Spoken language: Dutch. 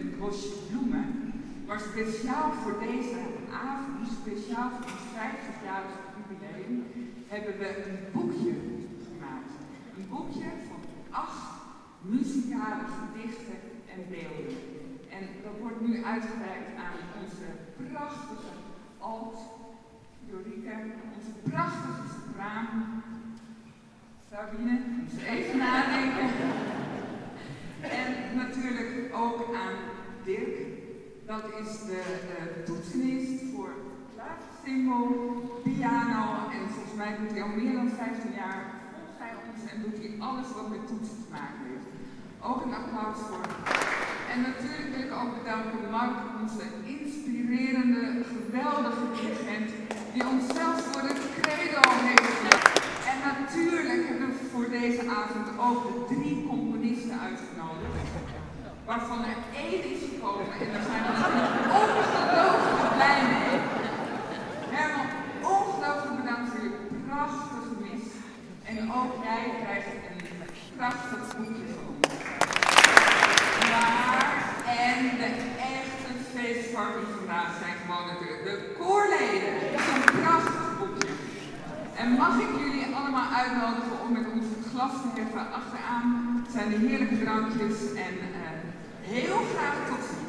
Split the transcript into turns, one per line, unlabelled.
een bosje bloemen. Maar speciaal voor deze avond, speciaal voor ons 50-jarig jubileum, hebben we een boekje gemaakt. Een boekje van 8 muzikale gedichten en beelden. En dat wordt nu uitgereikt aan onze prachtige alt, Jorike, onze prachtige sopraan, Sabine, moet ze even nadenken. En natuurlijk ook aan Dirk, dat is de toetsenist voor klaviercembalo, piano en volgens mij doet hij al meer dan 15 jaar volgt hij ons en doet hij alles wat met toetsen te maken heeft. Ook een applaus voor. En natuurlijk wil ik ook bedanken Mark, onze inspirerende, geweldige dirigent, die ons zelfs voor het credo heeft gedaan. En natuurlijk hebben we voor deze avond ook de 3 componisten uitgenodigd, waarvan er 1 is gekomen en daar zijn we ongelooflijk blij mee. Herman, ongelooflijk bedankt voor je prachtige mis. En ook jij krijgt een prachtig boekje van ons. Maar, en de echte feestvarken vandaag zijn gewoon natuurlijk de koorleden. Dat is een prachtig boekje. En mag ik jullie allemaal uitnodigen om met ons het glas te heffen? Achteraan zijn de heerlijke drankjes en heel graag tot ziens.